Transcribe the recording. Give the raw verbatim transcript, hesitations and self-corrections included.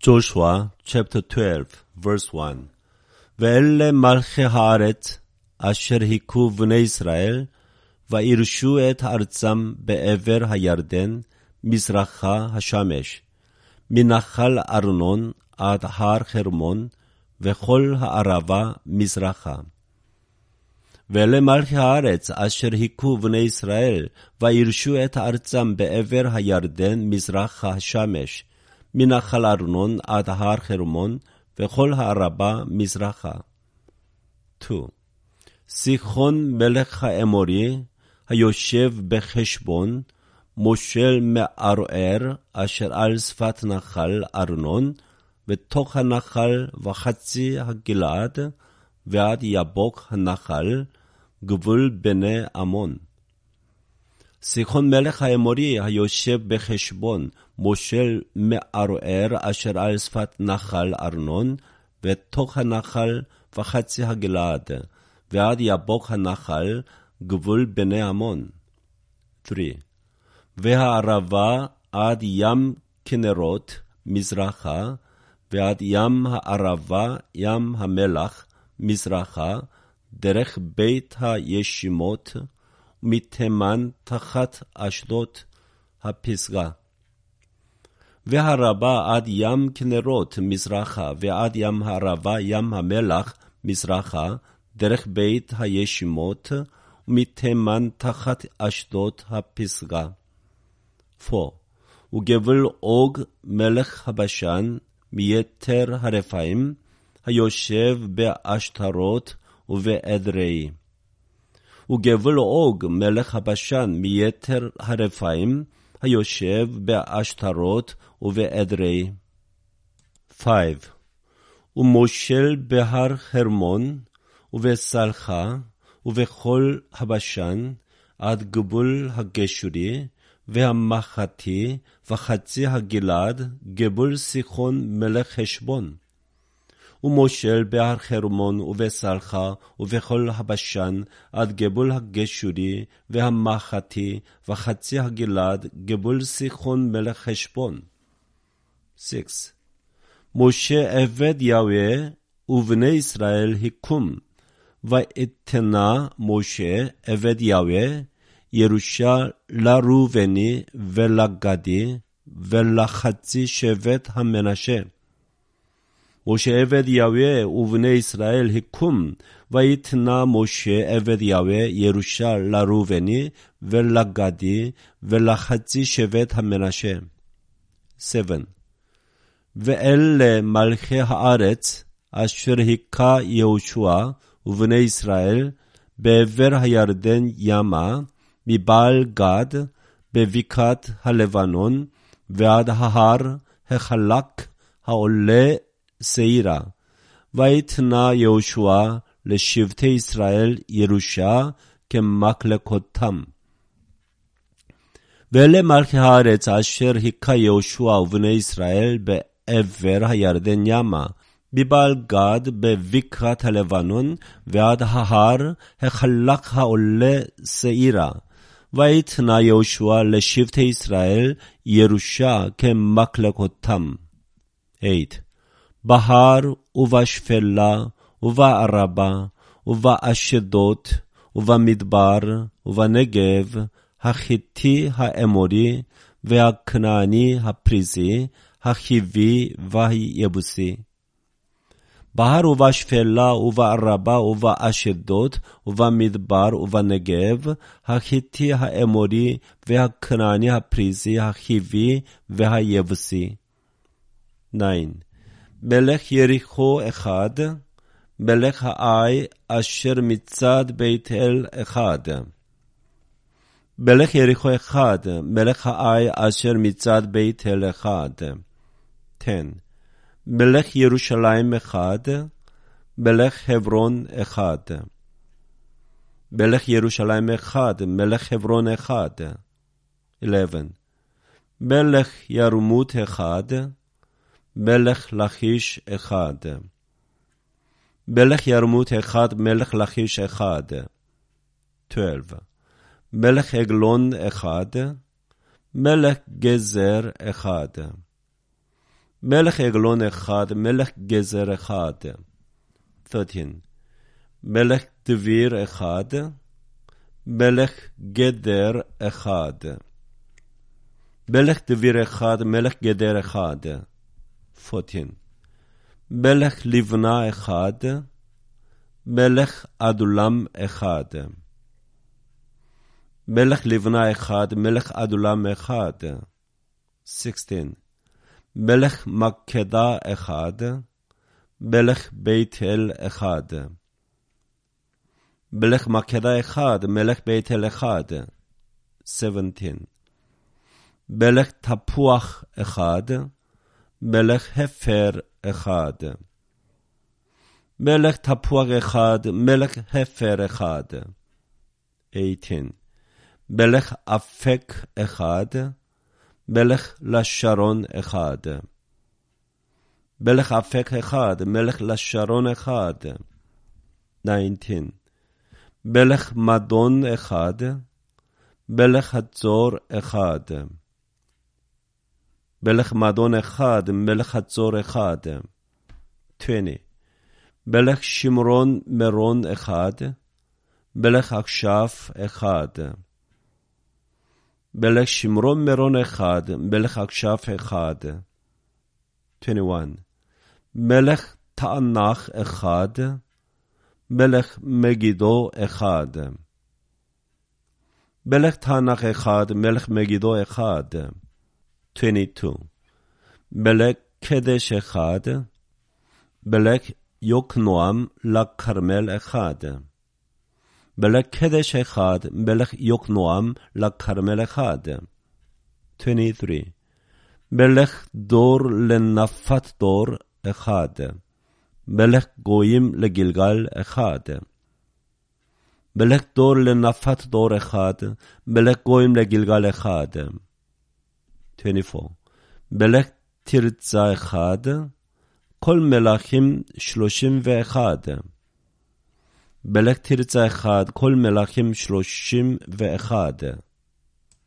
Joshua chapter twelve, verse one. ואלה מלכי הארץ אשר היכו בני ישראל, וירשו את ארצם בעבר הירדן, מזרחה השמש, מנחל ארנון עד הר חרמון, וכל הערבה מזרחה. ואלה מלכי הארץ אשר היכו בני ישראל, וירשו את ארצם בעבר הירדן, מזרחה השמש, מנחל ארנון עד הר חרמון, וכל הערבה מזרחה. two. סיחון מלך האמורי, היושב בחשבון, מושל מערוער, אשר על שפת נחל ארנון, בתוך הנחל וחצי הגלעד, ועד יבוק הנחל, גבול בני עמון. סיחון מלך האמורי, היושב בחשבון, מושל מערוער, אשר על שפת נחל ארנון, בתוך הנחל וחצי הגלעד, ועד יבוק הנחל, גבול בני עמון. three. והערבה עד ים כנרות מזרחה, ועד ים הערבה, ים המלח מזרחה, דרך בית הישימות, מתימן תחת אשדוד הפסגה. והערבה עד ים כנרות מזרחה, ועד ים הערבה, ים המלח מזרחה, דרך בית הישימות, ומתימן תחת אשדוד הפסגה. four. וגבול אוג מלך הבשן, מיתר הרפאים, היושב באשתרות ובאדרעי. וגבול אוג מלך הבשן, מיתר הרפאים, היושב באשתרות ובאדרעי. five. ומושל בהר חרמון, ובסלחה, ובכל הבשן, עד גבול הגשורי, והמחתי, וחצי הגלעד, גבול סיחון מלך חשבון. ומושל בהר חרמון, ובסלחה, ובכל הבשן, עד גבול הגשורי, והמחתי, וחצי הגלעד, גבול סיחון מלך חשבון. six. משה עבד יהוה, ובני ישראל היכום, ויתנה משה עבד יהוה, ירושה לראובני ולגדי, ולחצי שבט המנשה. משה עבד יהוה ובני ישראל היכום, ויתנה משה עבד יהוה ירושה לראובני ולגדי, ולחצי שבט המנשה. seven. ואלה מלכי הארץ, אשר היכה יהושע ובני ישראל, בעבר הירדן ימה, מבעל גד, בבקעת הלבנון, ועד ההר החלק העולה סעירה. ויתנה יהושע לשבטי ישראל ירושה כמחלקותם. ואלה מלכי הארץ אשר היכה יהושע ובני ישראל בעבר הירדן ימה, מבעל גד בבקעת הלבנון, ועד ההר החלק העולה סעירה. ויתנה יהושע לשבטי ישראל ירושה כמחלקותם. eight. בהר ובשפלה ובערבה ובאשדוד ובמדבר ובנגב, החיתי האמורי והכנעני הפריזי, החיבי והיבוסי. בהר ובשפלה ובערבה ובאשדוד ובמדבר ובנגב, החיתי האמורי והכנעני הפריזי, החיבי והיבוסי. nine. מלך יריחו אחד, מלך העי אשר מצד בית אל אחד. מלך יריחו אחד, מלך העי אשר מצד בית אל אחד. ten. מלך ירושלים אחד, מלך חברון אחד. מלך ירושלים אחד, מלך חברון אחד. eleven. מלך ירמות אחד, מלך לכיש אחד. מלך ירמות אחד, מלך לכיש אחד. twelve. מלך עגלון אחד, מלך גזר אחד. מלך עגלון אחד, מלך גזר אחד. שלוש עשרה. מלך דביר אחד, מלך גדר אחד. מלך דביר אחד, מלך גדר אחד. ארבע עשרה. מלך לבנה אחד, מלך אדולם אחד. מלך לבנה אחד, מלך אדולם אחד. שש עשרה. מלך מקדה אחד, מלך בית אל אחד. מלך מקדה אחד, מלך בית אל אחד. שבע עשרה. מלך תפוח אחד, מלך הפר אחד. מלך תפוח אחד, מלך הפר אחד. שמונה עשרה. מלך אפק אחד, מלך לשרון אחד. מלך אפק אחד, מלך לשרון אחד. תשע עשרה. מלך מדון אחד, מלך חצור אחד. מלך מדון אחד, מלך חצור אחד. עשרים. מלך שמרון מרון אחד, מלך אכשף אחד. מלך שמרון מרון אחד, מלך אכשף אחד. עשרים ואחת. מלך תענך אחד, מלך מגידו אחד. מלך תענך אחד, מלך מגידו אחד. עשרים ושתיים. מלך קדש אחד, מלך יוקנועם לכרמל אחד. מלך קדש אחד, מלך יוקנועם לכרמל אחד. עשרים ושלוש. מלך דור לנפת דור אחד. מלך גויים לגלגל אחד. מלך דור לנפת דור אחד, מלך גויים לגלגל אחד. עשרים וארבע. מלך תרצה אחד, כל מלכים שלושים ואחד. מלך תרצה אחד, כל מלכים שלושים ואחד.